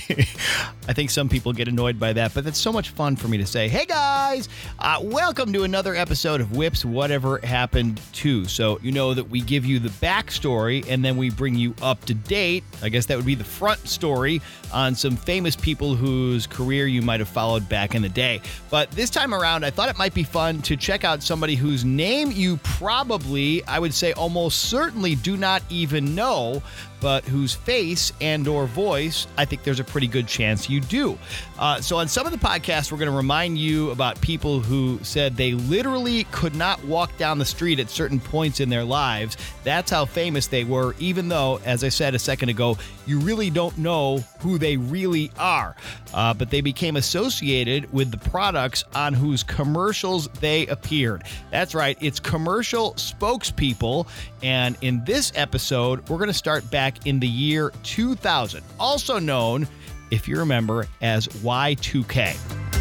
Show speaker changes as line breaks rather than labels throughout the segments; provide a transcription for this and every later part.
I think some people get annoyed by that, but that's so much fun for me to say, hey guys, welcome to another episode of Whips Whatever Happened To. So you know that we give you the backstory and then we bring you up to date. I guess that would be the front story on some famous people whose career you might have followed back in the day. But this time around, I thought it might be fun to check out somebody whose name you probably, I would say almost certainly do not even know, but whose face and or voice, I think there's a pretty good chance you do. So on some of the podcasts, we're going to remind you about people who said they literally could not walk down the street at certain points in their lives. That's how famous they were, even though, as I said a second ago, you really don't know who they really are. But they became associated with the products on whose commercials they appeared. That's right, it's commercial spokespeople. And in this episode, we're going to start back in the year 2000, also known, if you remember, as Y2K.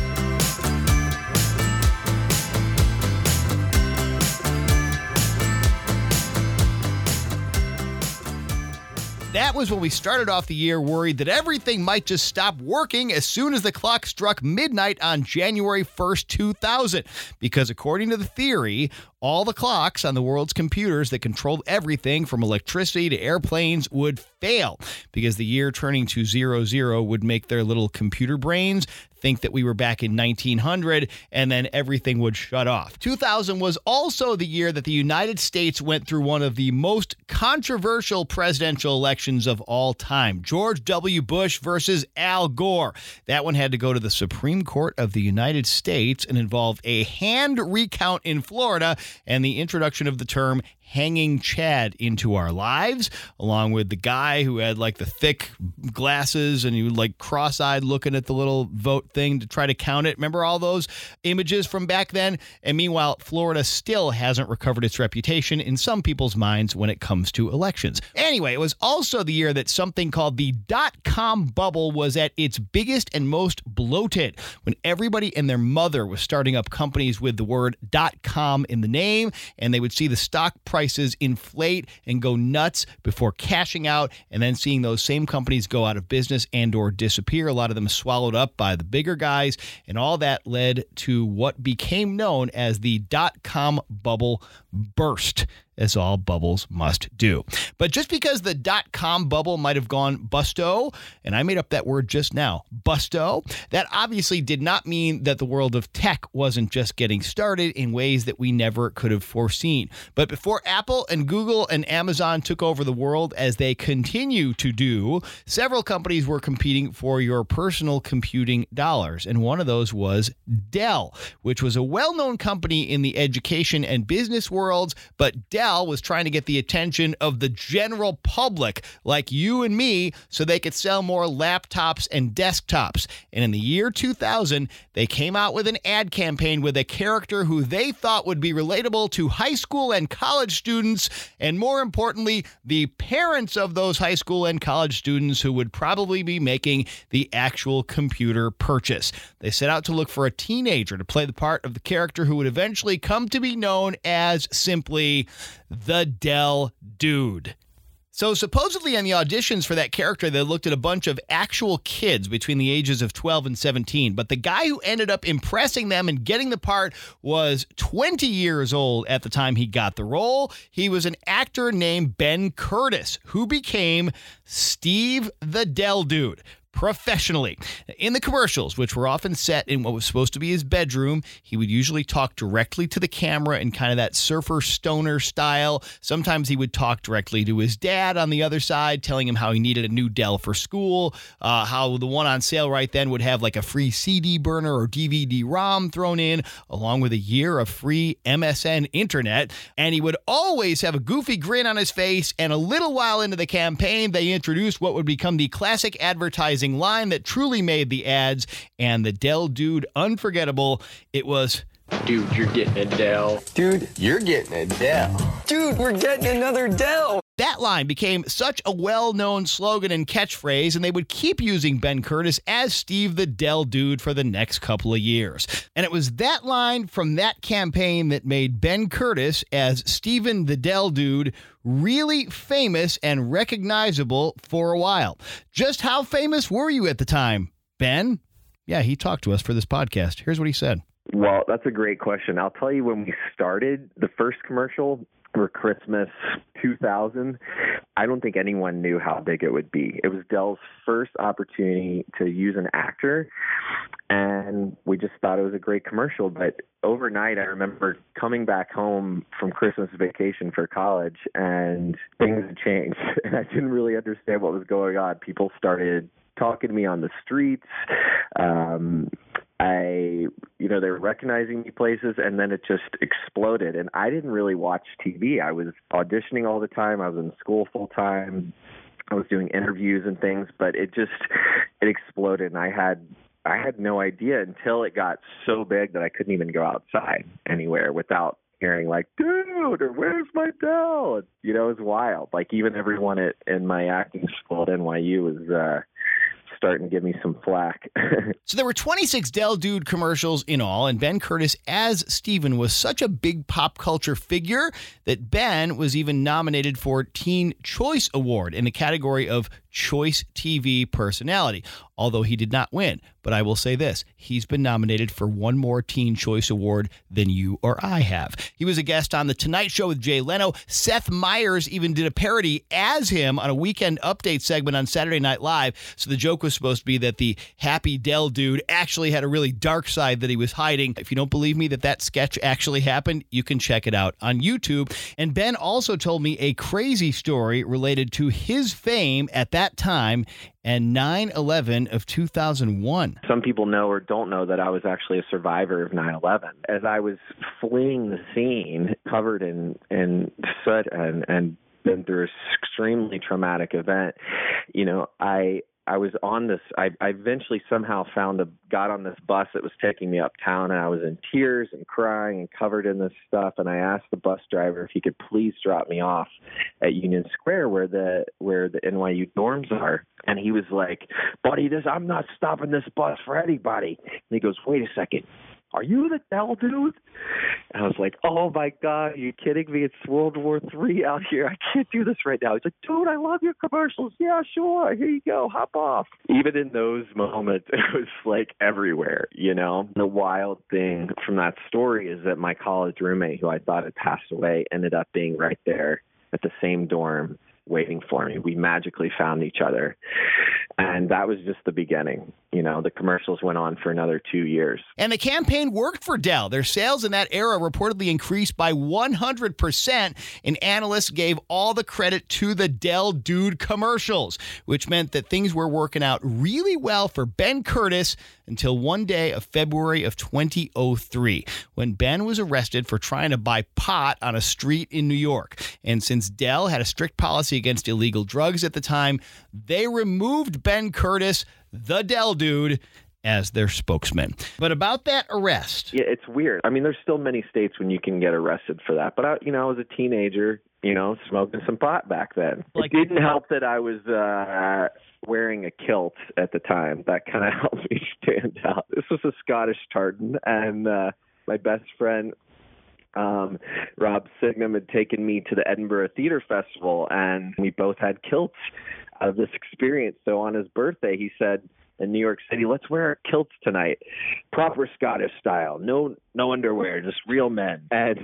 That was when we started off the year worried that everything might just stop working as soon as the clock struck midnight on January 1st, 2000. Because according to the theory, all the clocks on the world's computers that controlled everything from electricity to airplanes would fail because the year turning to 00 would make their little computer brains think that we were back in 1900 and then everything would shut off. 2000 was also the year that the United States went through one of the most controversial presidential elections of all time. George W. Bush versus Al Gore. That one had to go to the Supreme Court of the United States and involved a hand recount in Florida and the introduction of the term hanging Chad into our lives, along with the guy who had like the thick glasses and he was like cross-eyed looking at the little vote thing to try to count it. Remember all those images from back then? And meanwhile, Florida still hasn't recovered its reputation in some people's minds when it comes to elections. Anyway, it was also the year that something called the dot-com bubble was at its biggest and most bloated, when everybody and their mother was starting up companies with the word .com in the name, and they would see the stock prices inflate and go nuts before cashing out and then seeing those same companies go out of business and or disappear. A lot of them swallowed up by the bigger guys, and all that led to what became known as the dot-com bubble burst, as all bubbles must do. But just because the dot-com bubble might have gone busto, and I made up that word just now, busto, that obviously did not mean that the world of tech wasn't just getting started in ways that we never could have foreseen. But before Apple and Google and Amazon took over the world, as they continue to do, several companies were competing for your personal computing dollars. And one of those was Dell, which was a well-known company in the education and business worlds, but Dell was trying to get the attention of the general public like you and me so they could sell more laptops and desktops. And in the year 2000, they came out with an ad campaign with a character who they thought would be relatable to high school and college students, and more importantly, the parents of those high school and college students who would probably be making the actual computer purchase. They set out to look for a teenager to play the part of the character who would eventually come to be known as simply the Dell Dude. So supposedly in the auditions for that character, they looked at a bunch of actual kids between the ages of 12 and 17. But the guy who ended up impressing them and getting the part was 20 years old at the time he got the role. He was an actor named Ben Curtis, who became Steve the Dell Dude professionally. In the commercials, which were often set in what was supposed to be his bedroom, he would usually talk directly to the camera in kind of that surfer stoner style. Sometimes he would talk directly to his dad on the other side, telling him how he needed a new Dell for school, how the one on sale right then would have like a free CD burner or DVD-ROM thrown in, along with a year of free MSN internet. And he would always have a goofy grin on his face. And a little while into the campaign, they introduced what would become the classic advertising line that truly made the ads and the Dell Dude unforgettable. It was,
Dude, you're getting a Dell.
Dude, you're getting a Dell. Dude, we're getting another Dell.
That line became such a well-known slogan and catchphrase, and they would keep using Ben Curtis as Steve the Dell Dude for the next couple of years. And it was that line from that campaign that made Ben Curtis as Steven the Dell Dude really famous and recognizable for a while. Just how famous were you at the time, Ben? Yeah, he talked to us for this podcast. Here's what he said.
Well, that's a great question. I'll tell you, when we started the first commercial for Christmas 2000, I don't think anyone knew how big it would be. It was Dell's first opportunity to use an actor, and we just thought it was a great commercial. But overnight, I remember coming back home from Christmas vacation for college, and things had changed, and I didn't really understand what was going on. People started talking to me on the streets. They were recognizing me places, and then it just exploded. And I didn't really watch TV. I was auditioning all the time. I was in school full time. I was doing interviews and things, but it exploded. And I had no idea until it got so big that I couldn't even go outside anywhere without hearing like, dude, or where's my Dell? It was wild. Like, even everyone in my acting school at NYU was starting to give me some flack.
So there were 26 Dell Dude commercials in all, and Ben Curtis as Steven was such a big pop culture figure that Ben was even nominated for Teen Choice Award in the category of Choice TV Personality, although he did not win. But I will say this, he's been nominated for one more Teen Choice Award than you or I have. He was a guest on The Tonight Show with Jay Leno. Seth Meyers even did a parody as him on a Weekend Update segment on Saturday Night Live. So the joke was supposed to be that the happy Dell Dude actually had a really dark side that he was hiding. If you don't believe me that sketch actually happened, you can check it out on YouTube. And Ben also told me a crazy story related to his fame at that time and 9/11 of 2001.
Some people know or don't know that I was actually a survivor of 9/11. As I was fleeing the scene, covered in soot and been through an extremely traumatic event, I was on this, I eventually somehow got on this bus that was taking me uptown, and I was in tears and crying and covered in this stuff. And I asked the bus driver if he could please drop me off at Union Square where the NYU dorms are. And he was like, buddy, I'm not stopping this bus for anybody. And he goes, wait a second. Are you the Dell Dude? And I was like, oh, my God, are you kidding me? It's World War III out here. I can't do this right now. He's like, dude, I love your commercials. Yeah, sure. Here you go. Hop off. Even in those moments, it was like everywhere, The wild thing from that story is that my college roommate, who I thought had passed away, ended up being right there at the same dorm waiting for me. We magically found each other. And that was just the beginning. The commercials went on for another 2 years.
And the campaign worked for Dell. Their sales in that era reportedly increased by 100%, and analysts gave all the credit to the Dell Dude commercials, which meant that things were working out really well for Ben Curtis until one day of February of 2003, when Ben was arrested for trying to buy pot on a street in New York. And since Dell had a strict policy against illegal drugs at the time, they removed Ben Curtis, the Dell Dude, as their spokesman. But about that arrest.
Yeah, it's weird. I mean, there's still many states when you can get arrested for that. But, I was a teenager, smoking some pot back then. It didn't help that I was wearing a kilt at the time. That kind of helped me stand out. This was a Scottish tartan, and my best friend, Rob Signum, had taken me to the Edinburgh Theatre Festival, and we both had kilts out of this experience. So on his birthday, he said, in New York City, let's wear our kilts tonight, proper Scottish style, no underwear, just real men. And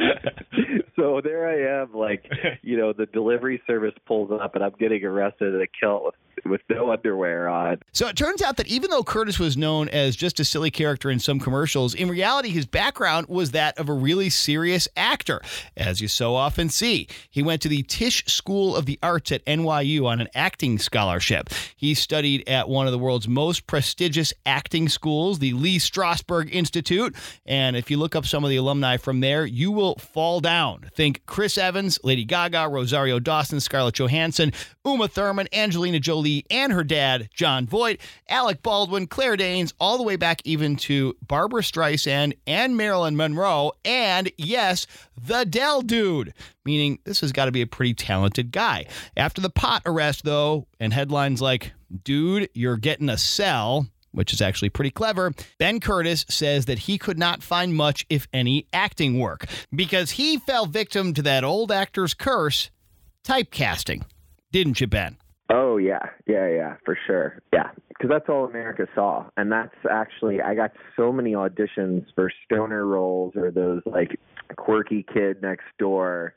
so there I am, the delivery service pulls up, and I'm getting arrested in a kilt with no underwear on.
So it turns out that even though Curtis was known as just a silly character in some commercials, in reality, his background was that of a really serious actor, as you so often see. He went to the Tisch School of the Arts at NYU on an acting scholarship. He studied at one of the world's most prestigious acting schools, the Lee Strasberg Institute. And if you look up some of the alumni from there, you will fall down. Think Chris Evans, Lady Gaga, Rosario Dawson, Scarlett Johansson, Uma Thurman, Angelina Jolie, Jolie and her dad, John Voight, Alec Baldwin, Claire Danes, all the way back even to Barbara Streisand and Marilyn Monroe, and yes, the Dell Dude, meaning this has got to be a pretty talented guy. After the pot arrest, though, and headlines like, "Dude, you're getting a cell," which is actually pretty clever, Ben Curtis says that he could not find much, if any, acting work because he fell victim to that old actor's curse, typecasting. Didn't you, Ben?
Oh, yeah, for sure. Yeah, because that's all America saw. And that's actually, I got so many auditions for stoner roles or those like quirky kid next door.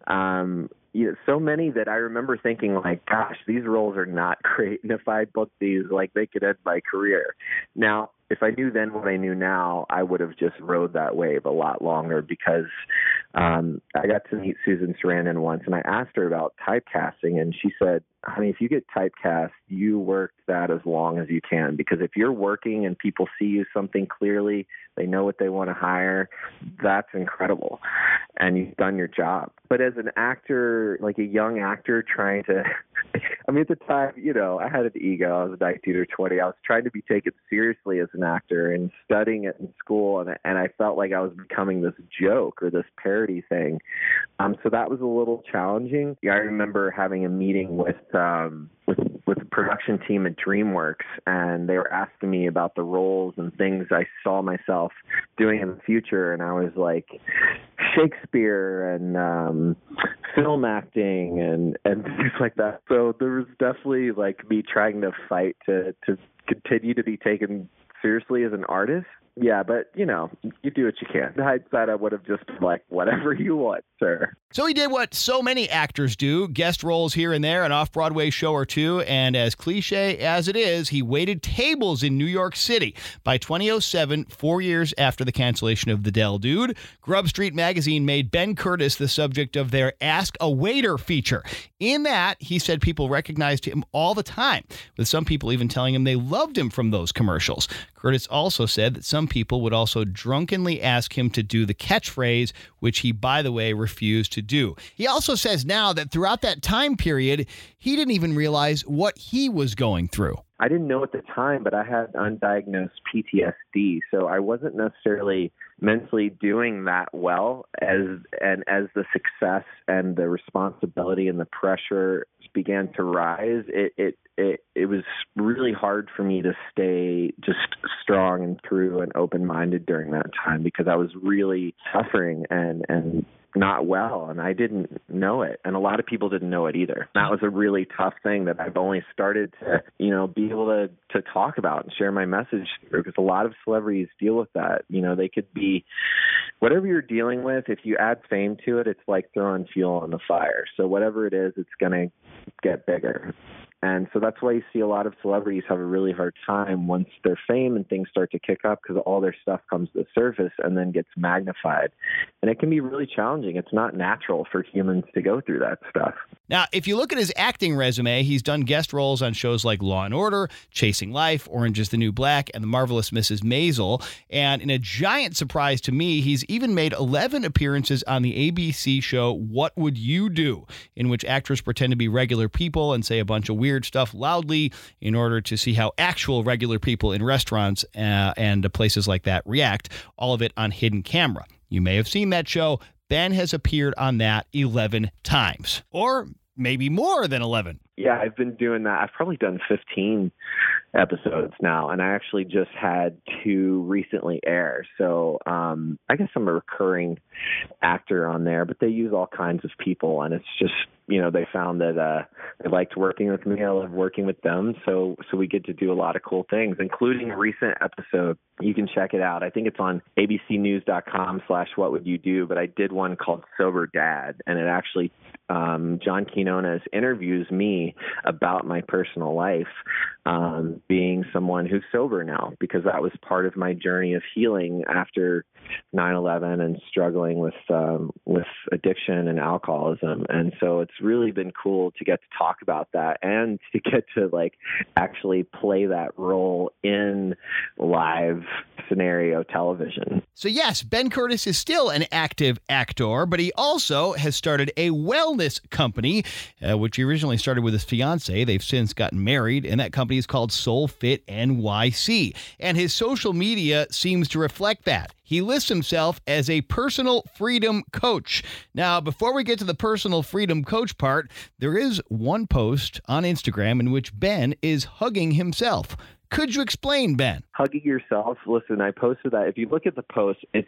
So many that I remember thinking like, gosh, these roles are not great. And if I booked these, like they could end my career. Now, if I knew then what I knew now, I would have just rode that wave a lot longer because I got to meet Susan Sarandon once and I asked her about typecasting and she said, honey, if you get typecast, you work that as long as you can because if you're working and people see you something clearly, they know what they want to hire, that's incredible. And you've done your job. But as an actor, like a young actor trying to, I mean, at the time, I had an ego. I was 19 or 20. I was trying to be taken seriously as an actor and studying it in school. And I felt like I was becoming this joke or this parody thing. So that was a little challenging. I remember having a meeting with the production team at DreamWorks, and they were asking me about the roles and things I saw myself doing in the future, and I was like, Shakespeare and film acting and things like that. So there was definitely like me trying to fight to continue to be taken seriously as an artist. Yeah, but, you do what you can. In hindsight, I would have just been like, whatever you want, sir.
So he did what so many actors do, guest roles here and there, an off-Broadway show or two, and as cliche as it is, he waited tables in New York City. By 2007, 4 years after the cancellation of The Dell Dude, Grub Street Magazine made Ben Curtis the subject of their Ask a Waiter feature. In that, he said people recognized him all the time, with some people even telling him they loved him from those commercials. Curtis also said that some people would also drunkenly ask him to do the catchphrase, which he, by the way, refused to do. He also says now that throughout that time period, he didn't even realize what he was going through.
I didn't know at the time, but I had undiagnosed PTSD, so I wasn't necessarily mentally doing that well as the success and the responsibility and the pressure began to rise. It was really hard for me to stay just strong and true and open-minded during that time because I was really suffering and not well, and I didn't know it, and a lot of people didn't know it either. That was a really tough thing that I've only started to, be able to talk about and share my message through, because a lot of celebrities deal with that. They could be, whatever you're dealing with, if you add fame to it, it's like throwing fuel on the fire. So whatever it is, it's going to get bigger. And so that's why you see a lot of celebrities have a really hard time once their fame and things start to kick up because all their stuff comes to the surface and then gets magnified. And it can be really challenging. It's not natural for humans to go through that stuff.
Now, if you look at his acting resume, he's done guest roles on shows like Law & Order, Chasing Life, Orange is the New Black, and The Marvelous Mrs. Maisel. And in a giant surprise to me, he's even made 11 appearances on the ABC show What Would You Do?, in which actors pretend to be regular people and say a bunch of weird stuff loudly in order to see how actual regular people in restaurants and places like that react, all of it on hidden camera. You may have seen that show. Ben has appeared on that 11 times, or maybe more than 11.
Yeah, I've been doing that. I've probably done 15 episodes now, and I actually just had 2 recently air. So I guess I'm a recurring actor on there, but they use all kinds of people, and it's just, they found that they liked working with me. I love working with them. So we get to do a lot of cool things, including a recent episode. You can check it out. I think it's on abcnews.com/whatwouldyouddo, but I did one called Sober Dad, and it actually, John Quinones interviews me about my personal life, being someone who's sober now, because that was part of my journey of healing after 9/11 and struggling with addiction and alcoholism. And so it's really been cool to get to talk about that and to get to actually play that role in live scenario television.
So yes, Ben Curtis is still an active actor, but he also has started a wellness company, which he originally started with his fiance. They've since gotten married, and that company is called Soul Fit NYC. And his social media seems to reflect that. He lists himself as a personal freedom coach. Now, before we get to the personal freedom coach part, there is one post on Instagram in which Ben is hugging himself. Could you explain, Ben?
Hugging yourself. Listen, I posted that. If you look at the post, it's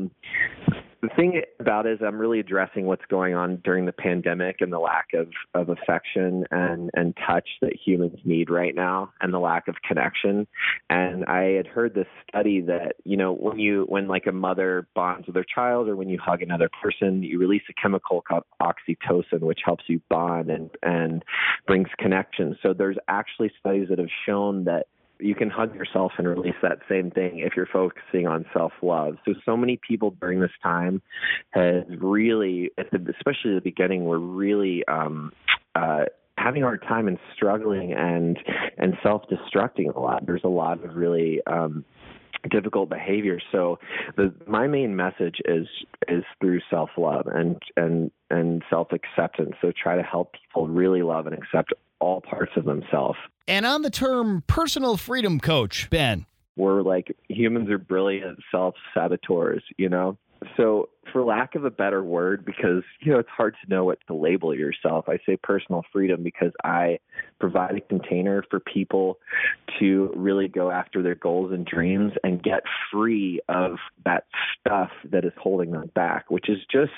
the thing about it is I'm really addressing what's going on during the pandemic and the lack of affection and touch that humans need right now, and the lack of connection. And I had heard this study that, when like a mother bonds with her child, or when you hug another person, you release a chemical called oxytocin, which helps you bond and brings connection. So there's actually studies that have shown that you can hug yourself and release that same thing if you're focusing on self-love. So many people during this time have really, especially at the beginning, were really having a hard time and struggling and self-destructing a lot. There's a lot of really difficult behavior. So my main message is through self-love and self-acceptance. So try to help people really love and accept all parts of themselves.
And on the term personal freedom coach, Ben.
We're like, humans are brilliant self-saboteurs, So for lack of a better word, because, it's hard to know what to label yourself, I say personal freedom because I provide a container for people to really go after their goals and dreams and get free of that stuff that is holding them back, which is just,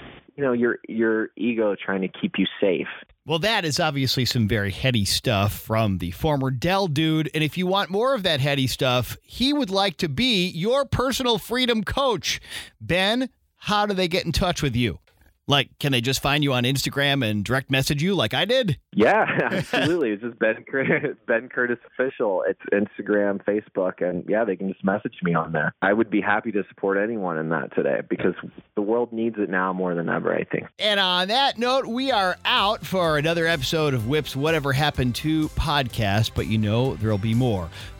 your ego trying to keep you safe.
Well, that is obviously some very heady stuff from the former Dell dude. And if you want more of that heady stuff, he would like to be your personal freedom coach. Ben, how do they get in touch with you? Like, can they just find you on Instagram and direct message you like I did?
Yeah, absolutely. It's just Ben Curtis Official. It's Instagram, Facebook, and they can just message me on there. I would be happy to support anyone in that today because the world needs it now more than ever, I think.
And on that note, we are out for another episode of Whip's Whatever Happened To podcast, but there'll be more.